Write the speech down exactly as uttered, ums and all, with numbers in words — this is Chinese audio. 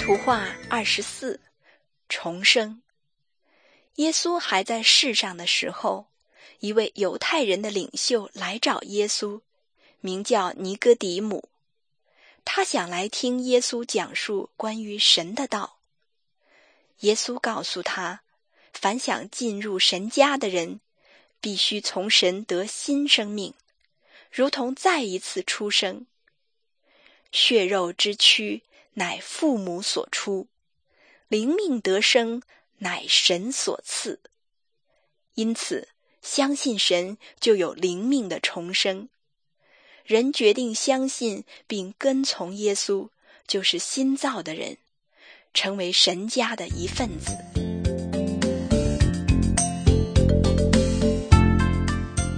图画二十四，重生。耶稣还在世上的时候，一位犹太人的领袖来找耶稣，名叫尼哥底母。他想来听耶稣讲述关于神的道。耶稣告诉他，凡想进入神家的人，必须从神得新生命，如同再一次出生。血肉之躯乃父母所出，灵命得生乃神所赐。因此，相信神就有灵命的重生。人决定相信并跟从耶稣，就是新造的人，成为神家的一份子。